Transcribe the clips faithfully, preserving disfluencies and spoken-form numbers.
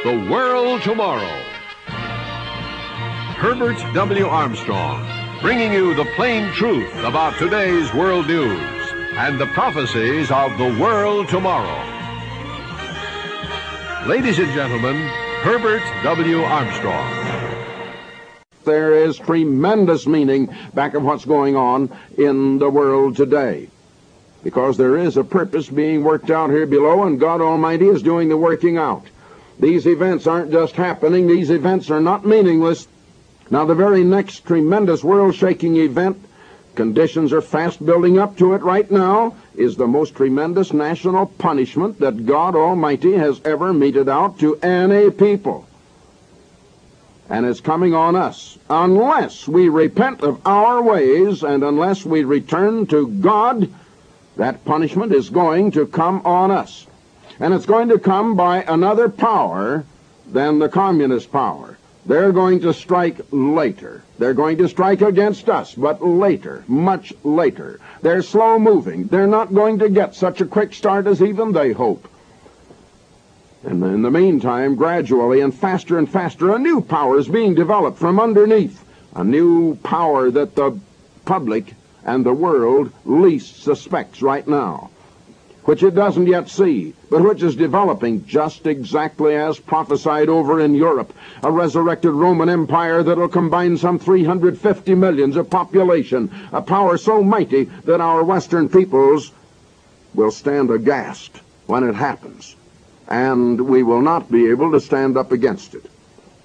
The World Tomorrow. Herbert W. Armstrong, bringing you the plain truth about today's world news and the prophecies of the world tomorrow. Ladies and gentlemen, Herbert W. Armstrong. There is tremendous meaning back of what's going on in the world today, because there is a purpose being worked out here below, and God Almighty is doing the working out. These events aren't just happening. These events are not meaningless. Now, the very next tremendous world-shaking event, conditions are fast building up to it right now, is the most tremendous national punishment that God Almighty has ever meted out to any people. And it's coming on us. Unless we repent of our ways and unless we return to God, that punishment is going to come on us. And it's going to come by another power than the communist power. They're going to strike later. They're going to strike against us, but later, much later. They're slow moving. They're not going to get such a quick start as even they hope. And in the meantime, gradually and faster and faster, a new power is being developed from underneath. A new power that the public and the world least suspects right now, which it doesn't yet see, but which is developing just exactly as prophesied over in Europe. A resurrected Roman Empire that will combine some three hundred fifty millions of population, a power so mighty that our Western peoples will stand aghast when it happens, and we will not be able to stand up against it.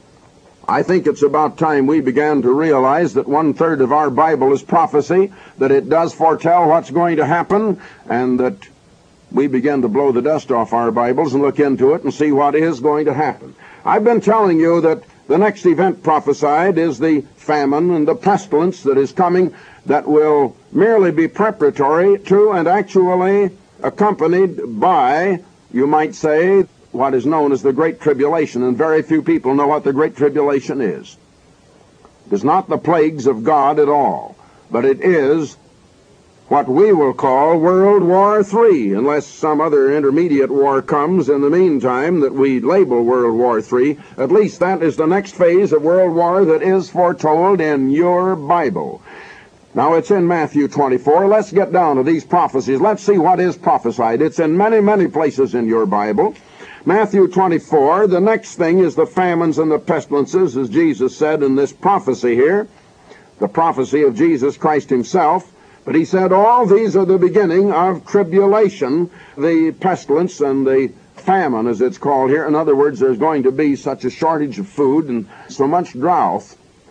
I think it's about time we began to realize that one-third of our Bible is prophecy, that it does foretell what's going to happen, and that we begin to blow the dust off our Bibles and look into it and see what is going to happen. I've been telling you that the next event prophesied is the famine and the pestilence that is coming, that will merely be preparatory to and actually accompanied by, you might say, what is known as the Great Tribulation, and very few people know what the Great Tribulation is. It is not the plagues of God at all, but it is what we will call World War Three, unless some other intermediate war comes in the meantime that we label World War Three. At least that is the next phase of World War that is foretold in your Bible. Now, it's in Matthew twenty-four. Let's get down to these prophecies. Let's see what is prophesied. It's in many, many places in your Bible. Matthew twenty-four, the next thing is the famines and the pestilences, as Jesus said in this prophecy here, the prophecy of Jesus Christ himself. But he said all these are the beginning of tribulation, the pestilence and the famine, as it's called here. In other words, there's going to be such a shortage of food and so much drought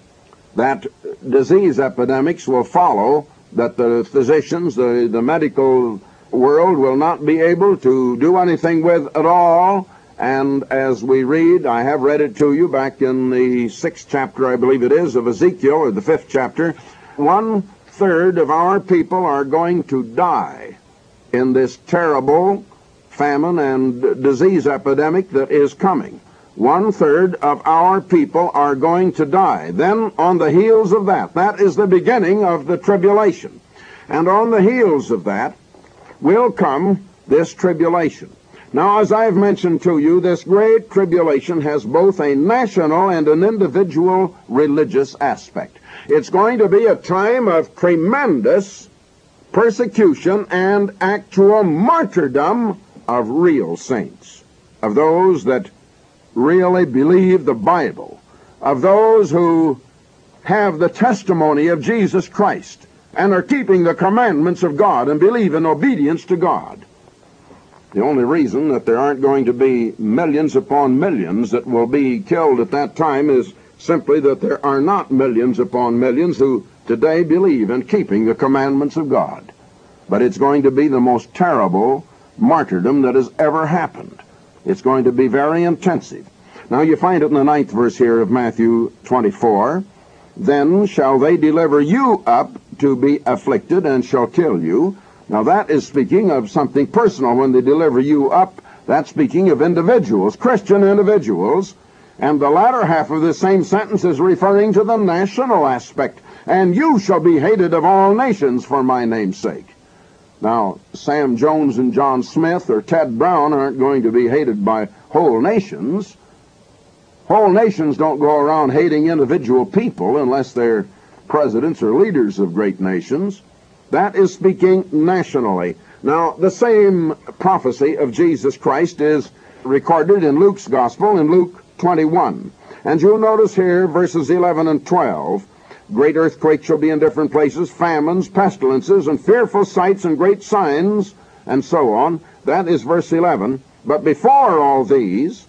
that disease epidemics will follow, that the physicians, the, the medical world will not be able to do anything with at all. And as we read, I have read it to you back in the sixth chapter, I believe it is, of Ezekiel, or the fifth chapter, one third of our people are going to die in this terrible famine and disease epidemic that is coming. One third of our people are going to die. Then on the heels of that, that is the beginning of the tribulation. And on the heels of that will come this tribulation. Now, as I've mentioned to you, this great tribulation has both a national and an individual religious aspect. It's going to be a time of tremendous persecution and actual martyrdom of real saints, of those that really believe the Bible, of those who have the testimony of Jesus Christ and are keeping the commandments of God and believe in obedience to God. The only reason that there aren't going to be millions upon millions that will be killed at that time is simply that there are not millions upon millions who today believe in keeping the commandments of God. But it's going to be the most terrible martyrdom that has ever happened. It's going to be very intensive. Now you find it in the ninth verse here of Matthew twenty-four. Then shall they deliver you up to be afflicted and shall kill you. Now that is speaking of something personal. When they deliver you up, that's speaking of individuals, Christian individuals. And the latter half of this same sentence is referring to the national aspect. And you shall be hated of all nations for my name's sake. Now, Sam Jones and John Smith or Ted Brown aren't going to be hated by whole nations. Whole nations don't go around hating individual people unless they're presidents or leaders of great nations. That is speaking nationally. Now, the same prophecy of Jesus Christ is recorded in Luke's Gospel in Luke twenty-one. And you'll notice here, verses eleven and twelve, great earthquakes shall be in different places, famines, pestilences, and fearful sights and great signs, and so on. That is verse eleven. But before all these,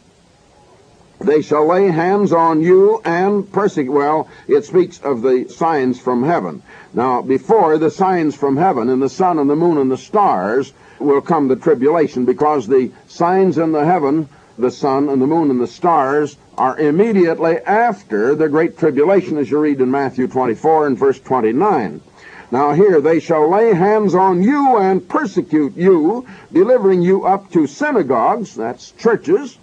they shall lay hands on you and persecute. Well, it speaks of the signs from heaven. Now, before the signs from heaven and the sun and the moon and the stars will come the tribulation, because the signs in the heaven, the sun and the moon and the stars, are immediately after the great tribulation, as you read in Matthew twenty-four and verse twenty-nine. Now here, they shall lay hands on you and persecute you, delivering you up to synagogues, that's churches,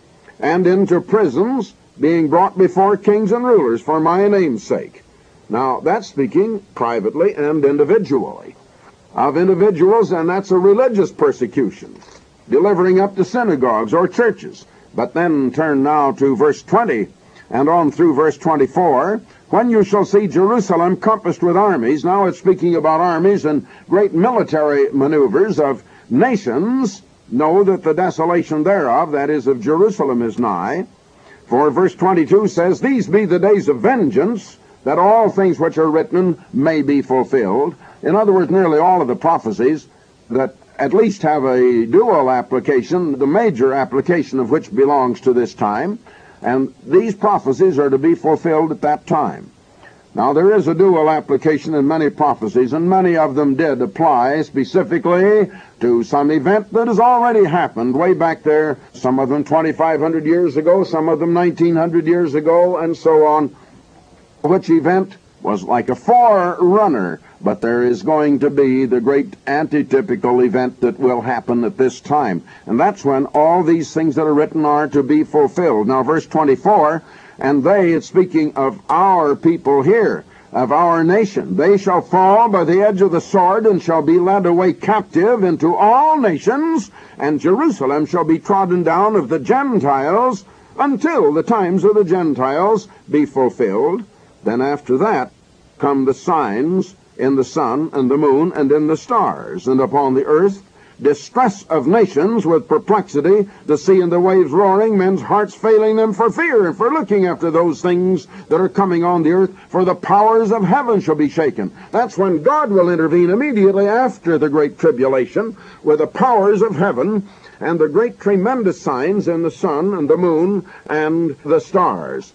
and into prisons, being brought before kings and rulers for my name's sake. Now, that's speaking privately and individually of individuals, and that's a religious persecution, delivering up to synagogues or churches. But then turn now to verse twenty, and on through verse twenty-four. When you shall see Jerusalem compassed with armies, now it's speaking about armies and great military maneuvers of nations, know that the desolation thereof, that is of Jerusalem, is nigh. For verse twenty-two says, these be the days of vengeance, that all things which are written may be fulfilled. In other words, nearly all of the prophecies that at least have a dual application, the major application of which belongs to this time, and these prophecies are to be fulfilled at that time. Now, there is a dual application in many prophecies, and many of them did apply specifically to some event that has already happened way back there, some of them twenty-five hundred years ago, some of them nineteen hundred years ago, and so on, which event was like a forerunner, but there is going to be the great antitypical event that will happen at this time. And that's when all these things that are written are to be fulfilled. Now, verse twenty-four, and they, it's speaking of our people here, of our nation, they shall fall by the edge of the sword and shall be led away captive into all nations, and Jerusalem shall be trodden down of the Gentiles until the times of the Gentiles be fulfilled. Then after that come the signs in the sun and the moon and in the stars, and upon the earth distress of nations with perplexity, the sea and the waves roaring, men's hearts failing them for fear and for looking after those things that are coming on the earth, for the powers of heaven shall be shaken. That's when God will intervene immediately after the great tribulation with the powers of heaven and the great tremendous signs in the sun and the moon and the stars.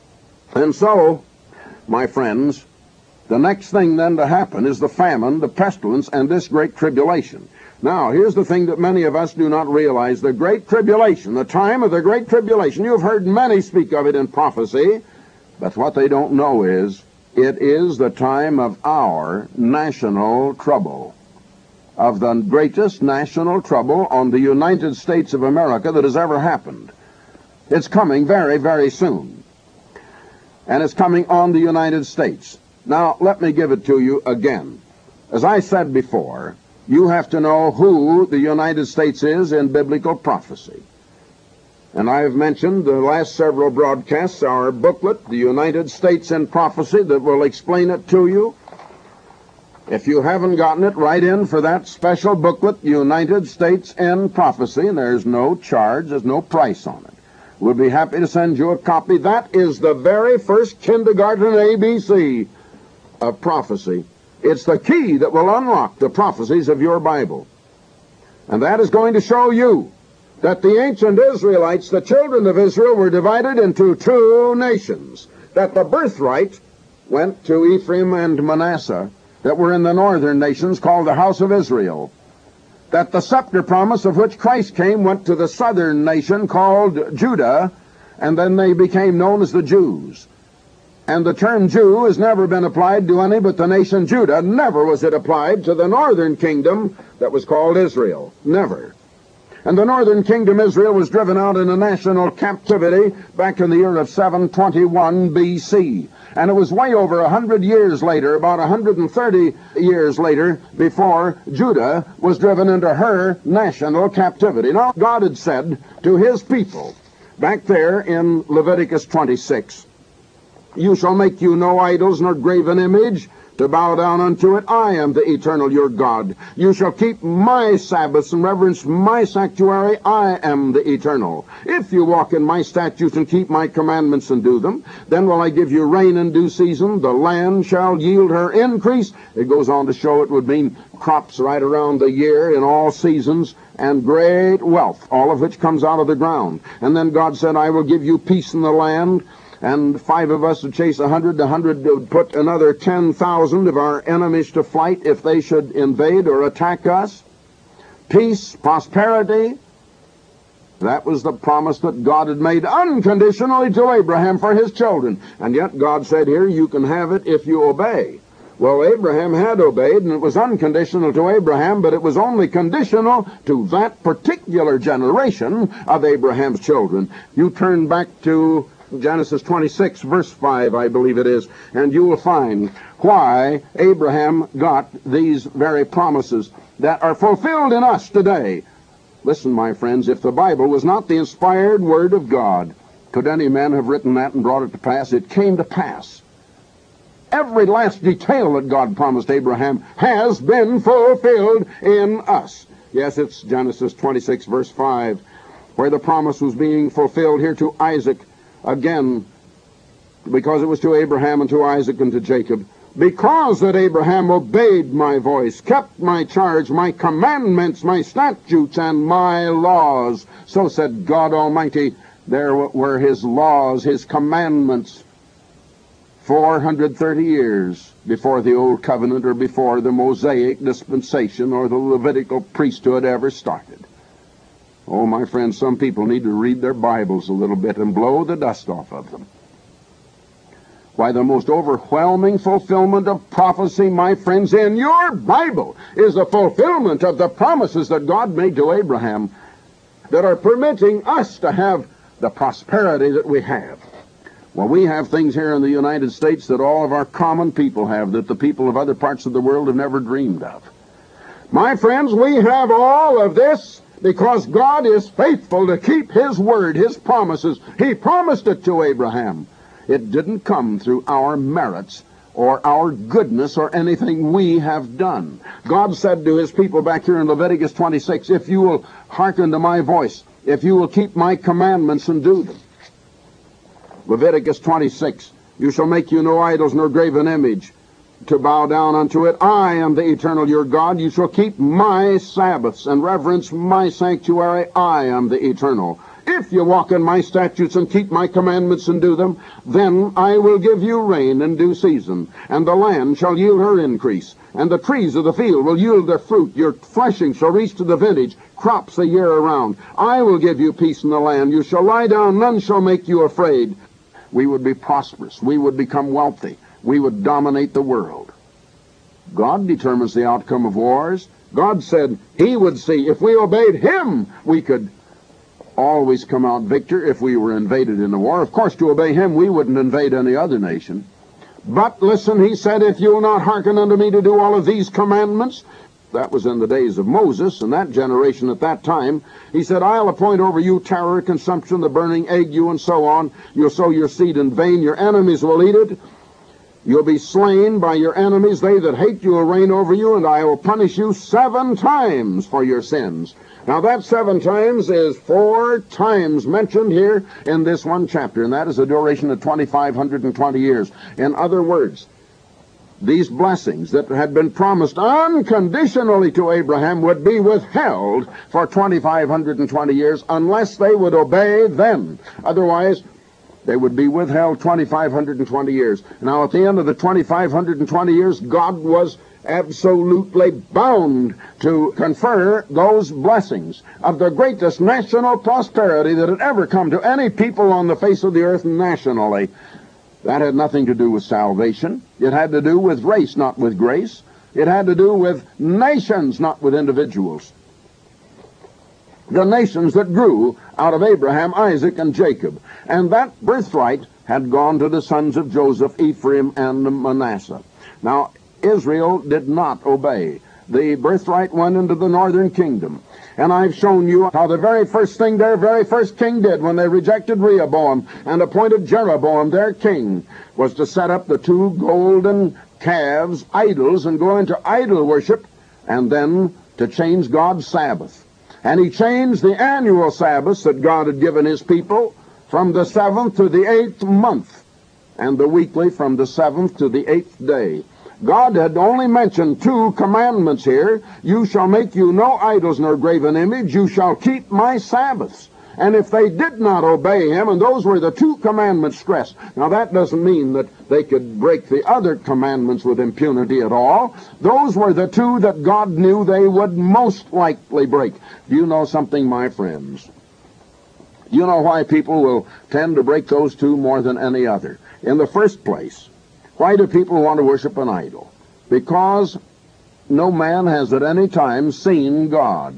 And so, my friends, the next thing then to happen is the famine, the pestilence, and this great tribulation. Now, here's the thing that many of us do not realize. The great tribulation, the time of the great tribulation, you've heard many speak of it in prophecy, but what they don't know is, it is the time of our national trouble, of the greatest national trouble on the United States of America that has ever happened. It's coming very, very soon. And it's coming on the United States. Now, let me give it to you again. As I said before, you have to know who the United States is in biblical prophecy. And I have mentioned the last several broadcasts, our booklet, The United States in Prophecy, that will explain it to you. If you haven't gotten it, write in for that special booklet, United States in Prophecy, and there's no charge, there's no price on it. We'll be happy to send you a copy. That is the very first kindergarten A B C of prophecy. It's the key that will unlock the prophecies of your Bible. And that is going to show you that the ancient Israelites, the children of Israel, were divided into two nations. That the birthright went to Ephraim and Manasseh, that were in the northern nations called the house of Israel. That the scepter promise of which Christ came went to the southern nation called Judah, and then they became known as the Jews. And the term Jew has never been applied to any but the nation Judah. Never was it applied to the northern kingdom that was called Israel. Never. And the northern kingdom Israel was driven out in a national captivity back in the year of seven twenty-one B C. And it was way over a hundred years later, about one hundred thirty years later, before Judah was driven into her national captivity. Now, God had said to his people Back there in Leviticus twenty-six, you shall make you no idols nor graven image to bow down unto it. I am the eternal your God. You shall keep my Sabbaths and reverence my sanctuary. I am the eternal. If you walk in my statutes and keep my commandments and do them, then will I give you rain in due season. The land shall yield her increase. It goes on to show it would mean crops right around the year in all seasons, and great wealth, all of which comes out of the ground. And then God said, I will give you peace in the land. And five of us would chase a hundred, a hundred would put another ten thousand of our enemies to flight if they should invade or attack us. Peace, prosperity. That was the promise that God had made unconditionally to Abraham for his children. And yet God said here, you can have it if you obey. Well, Abraham had obeyed, and it was unconditional to Abraham, but it was only conditional to that particular generation of Abraham's children. You turn back to Genesis twenty-six, verse five, I believe it is, and you will find why Abraham got these very promises that are fulfilled in us today. Listen, my friends, if the Bible was not the inspired Word of God, could any man have written that and brought it to pass? It came to pass. Every last detail that God promised Abraham has been fulfilled in us. Yes, it's Genesis twenty-six, verse five, where the promise was being fulfilled here to Isaac. Again, because it was to Abraham and to Isaac and to Jacob, because that Abraham obeyed my voice, kept my charge, my commandments, my statutes, and my laws. So said God Almighty, there were his laws, his commandments, four hundred thirty years before the Old Covenant or before the Mosaic dispensation or the Levitical priesthood ever started. Oh, my friends, some people need to read their Bibles a little bit and blow the dust off of them. Why, the most overwhelming fulfillment of prophecy, my friends, in your Bible is the fulfillment of the promises that God made to Abraham that are permitting us to have the prosperity that we have. Well, we have things here in the United States that all of our common people have, that the people of other parts of the world have never dreamed of. My friends, we have all of this because God is faithful to keep his word, his promises. He promised it to Abraham. It didn't come through our merits or our goodness or anything we have done. God said to his people back here in Leviticus twenty-six, if you will hearken to my voice, if you will keep my commandments and do them. Leviticus twenty-six, you shall make you no idols nor graven image to bow down unto it. I am the eternal your God. You shall keep my Sabbaths and reverence my sanctuary. I am the eternal. If you walk in my statutes and keep my commandments and do them, then I will give you rain in due season, and the land shall yield her increase, and the trees of the field will yield their fruit. Your threshing shall reach to the vintage, crops a year around. I will give you peace in the land. You shall lie down, none shall make you afraid. We would be prosperous. We would become wealthy. We would dominate the world. God determines the outcome of wars. God said he would see. If we obeyed him, we could always come out victor if we were invaded in a war. Of course, to obey him, we wouldn't invade any other nation. But listen, he said, if you will not hearken unto me to do all of these commandments, that was in the days of Moses and that generation at that time. He said, I'll appoint over you terror, consumption, the burning ague, and so on. You'll sow your seed in vain. Your enemies will eat it. You'll be slain by your enemies. They that hate you will reign over you, and I will punish you seven times for your sins. Now that seven times is four times mentioned here in this one chapter, and that is a duration of two thousand five hundred twenty years. In other words, these blessings that had been promised unconditionally to Abraham would be withheld for two thousand five hundred twenty years unless they would obey them. Otherwise, they would be withheld two thousand five hundred twenty years. Now, at the end of the two thousand five hundred twenty years, God was absolutely bound to confer those blessings of the greatest national prosperity that had ever come to any people on the face of the earth nationally. That had nothing to do with salvation. It had to do with race, not with grace. It had to do with nations, not with individuals. The nations that grew out of Abraham, Isaac, and Jacob. And that birthright had gone to the sons of Joseph, Ephraim, and Manasseh. Now, Israel did not obey. the birthright went into the northern kingdom. And I've shown you how the very first thing their very first king did when they rejected Rehoboam and appointed Jeroboam their king was to set up the two golden calves, idols, and go into idol worship, and then to change God's Sabbath. And he changed the annual Sabbaths that God had given his people from the seventh to the eighth month, and the weekly from the seventh to the eighth day. God had only mentioned two commandments here. You shall make you no idols nor graven image. You shall keep my Sabbaths. And if they did not obey him, and those were the two commandments stressed. Now that doesn't mean that they could break the other commandments with impunity at all. Those were the two that God knew they would most likely break. Do you know something, my friends? You know why people will tend to break those two more than any other. In the first place, why do people want to worship an idol? Because no man has at any time seen God.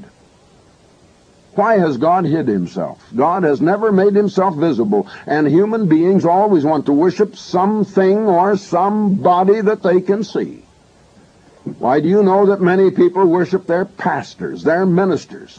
Why has God hid himself? God has never made himself visible, and human beings always want to worship something or somebody that they can see. Why do you know that many people worship their pastors, their ministers?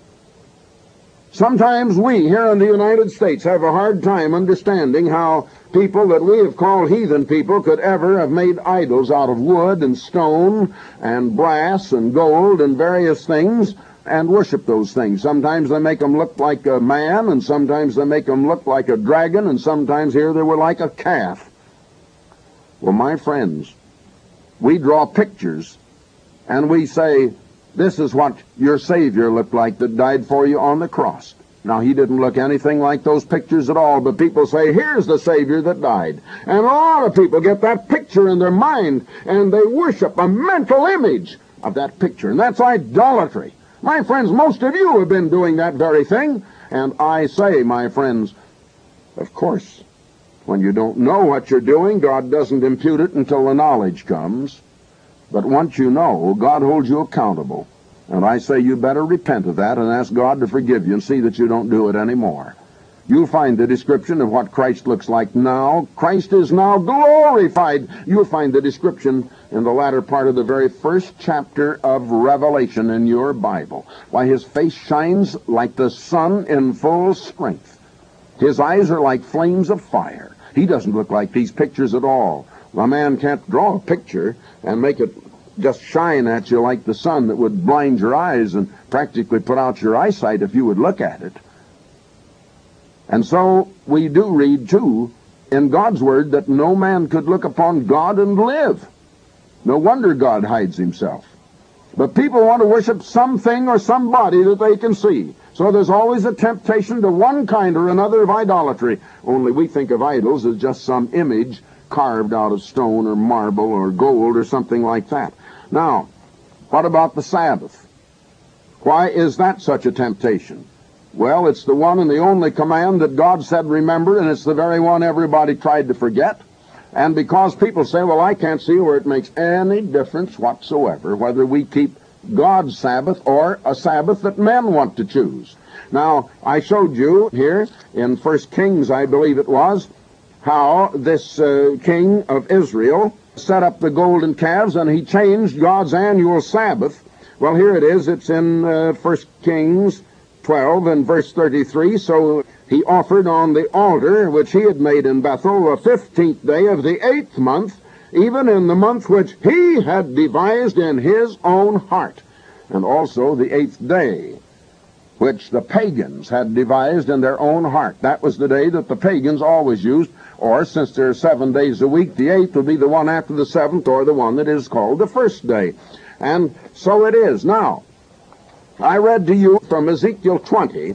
Sometimes we here in the United States have a hard time understanding how people that we have called heathen people could ever have made idols out of wood and stone and brass and gold and various things and worship those things. Sometimes they make them look like a man, and sometimes they make them look like a dragon, and sometimes here they were like a calf. Well, my friends, we draw pictures and we say, this is what your Savior looked like that died for you on the cross. Now, he didn't look anything like those pictures at all, but people say, here's the Savior that died. And a lot of people get that picture in their mind, and they worship a mental image of that picture, and that's idolatry. My friends, most of you have been doing that very thing, and I say, my friends, of course, when you don't know what you're doing, God doesn't impute it until the knowledge comes. But once you know, God holds you accountable. And I say you better repent of that and ask God to forgive you and see that you don't do it anymore. You'll find the description of what Christ looks like now. Christ is now glorified. You'll find the description in the latter part of the very first chapter of Revelation in your Bible. Why, his face shines like the sun in full strength. His eyes are like flames of fire. He doesn't look like these pictures at all. A man can't draw a picture and make it just shine at you like the sun that would blind your eyes and practically put out your eyesight if you would look at it. And so we do read, too, in God's Word that no man could look upon God and live. No wonder God hides himself. But people want to worship something or somebody that they can see. So there's always a temptation to one kind or another of idolatry. Only we think of idols as just some image carved out of stone or marble or gold or something like that. Now, what about the Sabbath? Why is that such a temptation? Well, it's the one and the only command that God said remember, and it's the very one everybody tried to forget. And because people say, well, I can't see where it makes any difference whatsoever whether we keep God's Sabbath or a Sabbath that men want to choose. Now, I showed you here in First Kings, I believe it was, how this uh, king of Israel set up the golden calves, and he changed God's annual Sabbath. Well, here it is. It's in uh, First Kings twelve and verse thirty-three. So he offered on the altar which he had made in Bethel the fifteenth day of the eighth month, even in the month which he had devised in his own heart, and also the eighth day, which the pagans had devised in their own heart. That was the day that the pagans always used, or since there are seven days a week, the eighth will be the one after the seventh, or the one that is called the first day. And so it is. Now, I read to you from Ezekiel twenty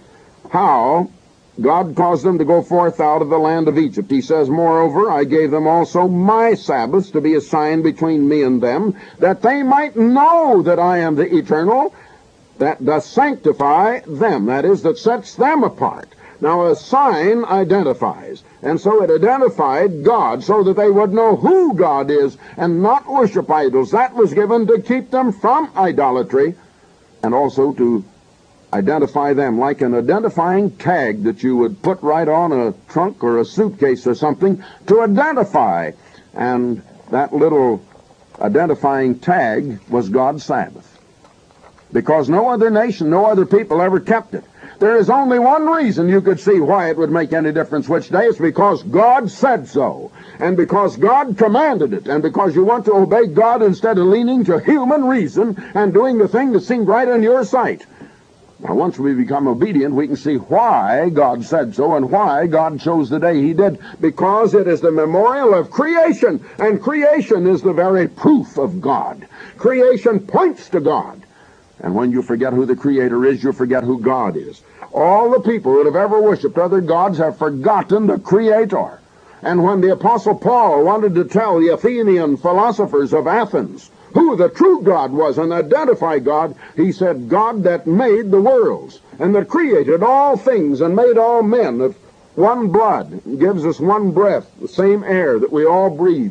how God caused them to go forth out of the land of Egypt. He says, moreover, I gave them also my Sabbaths to be a sign between me and them, that they might know that I am the Eternal, that does sanctify them, that is, that sets them apart. Now, a sign identifies, and so it identified God so that they would know who God is and not worship idols. That was given to keep them from idolatry and also to identify them, like an identifying tag that you would put right on a trunk or a suitcase or something to identify. And that little identifying tag was God's Sabbath. Because no other nation, no other people ever kept it. There is only one reason you could see why it would make any difference which day. It's because God said so. And because God commanded it. And because you want to obey God instead of leaning to human reason and doing the thing that seemed right in your sight. Now, once we become obedient, we can see why God said so and why God chose the day He did. Because it is the memorial of creation. And creation is the very proof of God. Creation points to God. And when you forget who the Creator is, you forget who God is. All the people that have ever worshipped other gods have forgotten the Creator. And when the Apostle Paul wanted to tell the Athenian philosophers of Athens who the true God was and identify God, he said, God that made the worlds and that created all things and made all men of one blood, gives us one breath, the same air that we all breathe.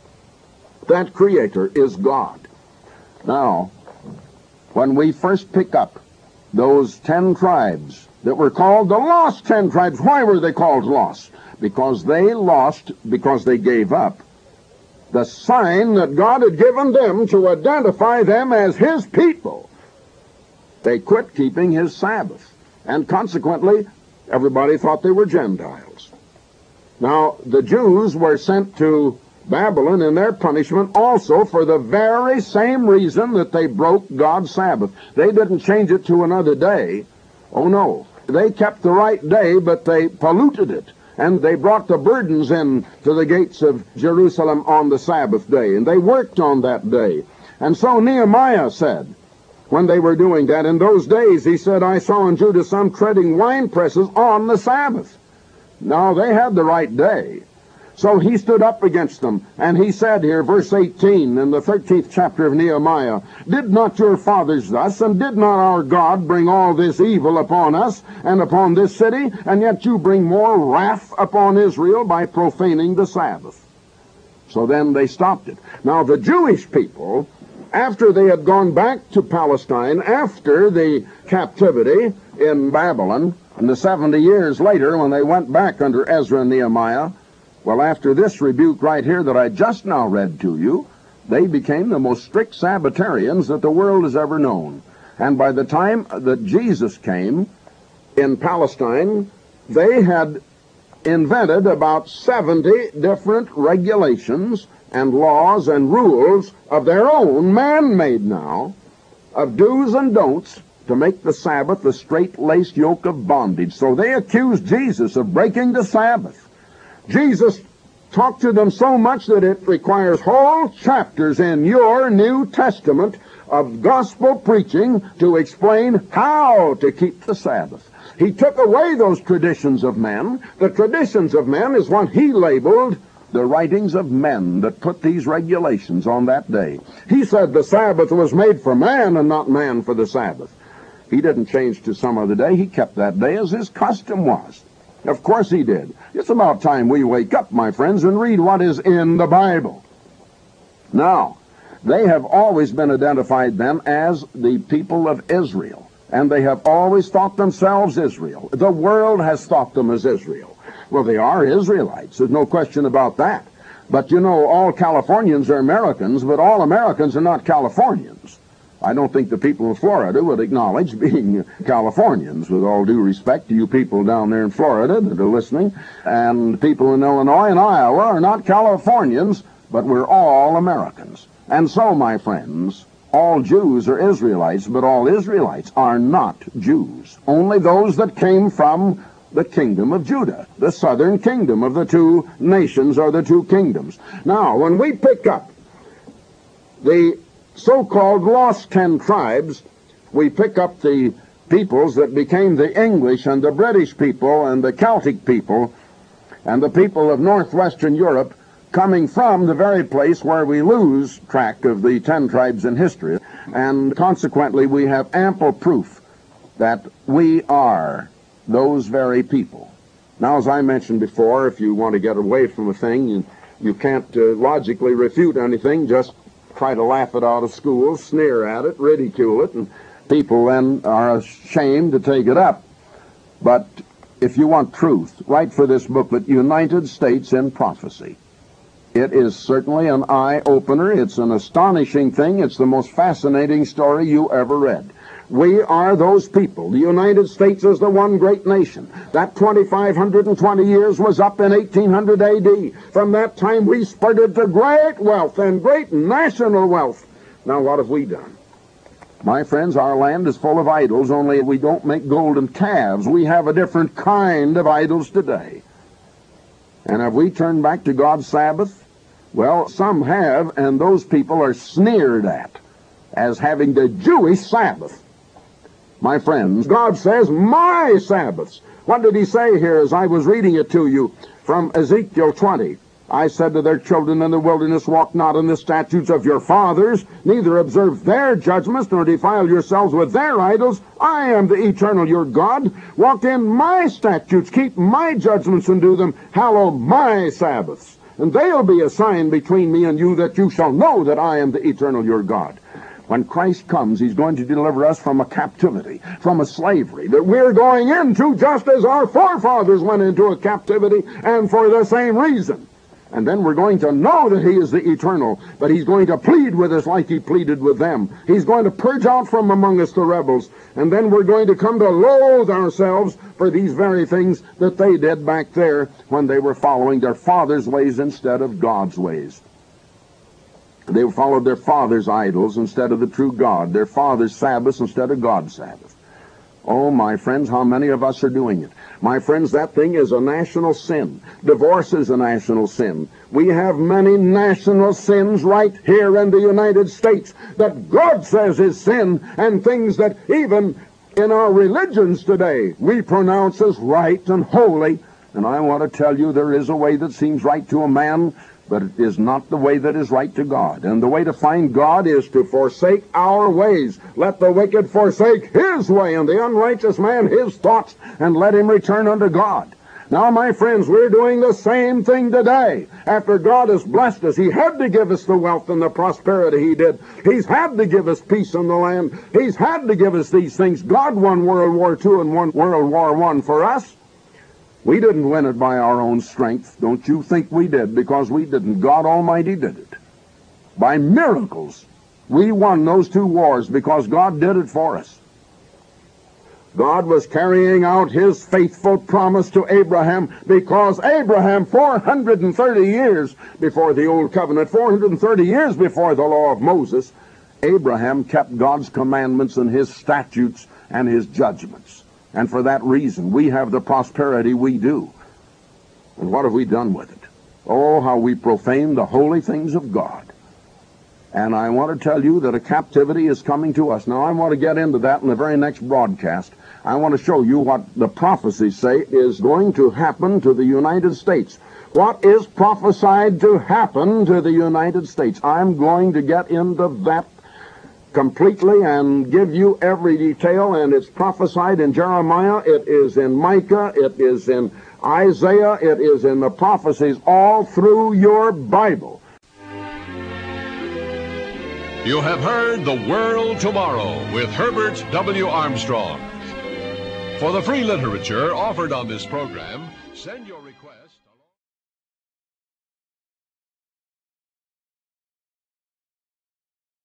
That Creator is God. Now, when we first pick up those ten tribes that were called the lost ten tribes, why were they called lost? Because they lost, because they gave up the sign that God had given them to identify them as His people. They quit keeping His Sabbath, and consequently, everybody thought they were Gentiles. Now, the Jews were sent to Babylon in their punishment also for the very same reason that they broke God's Sabbath. They didn't change it to another day. Oh no. They kept the right day, but they polluted it. And they brought the burdens in to the gates of Jerusalem on the Sabbath day. And they worked on that day. And so Nehemiah said, when they were doing that, in those days, he said, I saw in Judah some treading wine presses on the Sabbath. Now, they had the right day. So he stood up against them, and he said here, verse eighteen, in the thirteenth chapter of Nehemiah, Did not your fathers thus, and did not our God bring all this evil upon us and upon this city, and yet you bring more wrath upon Israel by profaning the Sabbath? So then they stopped it. Now the Jewish people, after they had gone back to Palestine, after the captivity in Babylon, and the seventy years later when they went back under Ezra and Nehemiah, well, after this rebuke right here that I just now read to you, they became the most strict Sabbatarians that the world has ever known. And by the time that Jesus came in Palestine, they had invented about seventy different regulations and laws and rules of their own, man-made now, of do's and don'ts to make the Sabbath a straight-laced yoke of bondage. So they accused Jesus of breaking the Sabbath. Jesus talked to them so much that it requires whole chapters in your New Testament of gospel preaching to explain how to keep the Sabbath. He took away those traditions of men. The traditions of men is what he labeled the writings of men that put these regulations on that day. He said the Sabbath was made for man and not man for the Sabbath. He didn't change to some other day. He kept that day as his custom was. Of course he did. It's about time we wake up, my friends, and read what is in the Bible. Now, they have always been identified then as the people of Israel, and they have always thought themselves Israel. The world has thought them as Israel. Well, they are Israelites. There's no question about that. But you know, all Californians are Americans, but all Americans are not Californians. I don't think the people of Florida would acknowledge being Californians, with all due respect to you people down there in Florida that are listening. And people in Illinois and Iowa are not Californians, but we're all Americans. And so, my friends, all Jews are Israelites, but all Israelites are not Jews. Only those that came from the kingdom of Judah, the southern kingdom of the two nations or the two kingdoms. Now, when we pick up the so-called lost ten tribes, we pick up the peoples that became the English and the British people and the Celtic people and the people of northwestern Europe, coming from the very place where we lose track of the ten tribes in history. And consequently, we have ample proof that we are those very people. Now, as I mentioned before, if you want to get away from a thing, you, you can't uh, logically refute anything, just try to laugh it out of school, sneer at it, ridicule it, and people then are ashamed to take it up. But if you want truth, write for this booklet, United States in Prophecy. It is certainly an eye-opener. It's an astonishing thing. It's the most fascinating story you ever read. We are those people. The United States is the one great nation. That two thousand five hundred twenty years was up in eighteen hundred A D. From that time we spurted to great wealth and great national wealth. Now what have we done? My friends, our land is full of idols, only we don't make golden calves. We have a different kind of idols today. And have we turned back to God's Sabbath? Well, some have, and those people are sneered at as having the Jewish Sabbath. My friends, God says, my Sabbaths. What did he say here as I was reading it to you from Ezekiel twenty? I said to their children in the wilderness, walk not in the statutes of your fathers, neither observe their judgments, nor defile yourselves with their idols. I am the eternal your God. Walk in my statutes, keep my judgments and do them. Hallow my Sabbaths. And they'll be a sign between me and you, that you shall know that I am the eternal your God. When Christ comes, he's going to deliver us from a captivity, from a slavery that we're going into, just as our forefathers went into a captivity, and for the same reason. And then we're going to know that he is the eternal, but he's going to plead with us like he pleaded with them. He's going to purge out from among us the rebels, and then we're going to come to loathe ourselves for these very things that they did back there when they were following their father's ways instead of God's ways. They followed their father's idols instead of the true God, their father's Sabbaths instead of God's Sabbath. Oh, my friends, how many of us are doing it? My friends, that thing is a national sin. Divorce is a national sin. We have many national sins right here in the United States that God says is sin, and things that even in our religions today we pronounce as right and holy. And I want to tell you, there is a way that seems right to a man, but it is not the way that is right to God. And the way to find God is to forsake our ways. Let the wicked forsake his way, and the unrighteous man his thoughts, and let him return unto God. Now, my friends, we're doing the same thing today. After God has blessed us, he had to give us the wealth and the prosperity he did. He's had to give us peace in the land. He's had to give us these things. God won World War Two and won World War One for us. We didn't win it by our own strength. Don't you think we did, because we didn't. God Almighty did it. By miracles, we won those two wars because God did it for us. God was carrying out his faithful promise to Abraham, because Abraham, four hundred thirty years before the Old Covenant, four hundred thirty years before the law of Moses, Abraham kept God's commandments and his statutes and his judgments. And for that reason, we have the prosperity we do. And what have we done with it? Oh, how we profane the holy things of God. And I want to tell you that a captivity is coming to us. Now, I want to get into that in the very next broadcast. I want to show you what the prophecies say is going to happen to the United States. What is prophesied to happen to the United States? I'm going to get into that completely and give you every detail, and it's prophesied in Jeremiah, it is in Micah, it is in Isaiah, it is in the prophecies all through your Bible. You have heard The World Tomorrow with Herbert W. Armstrong. For the free literature offered on this program, send your request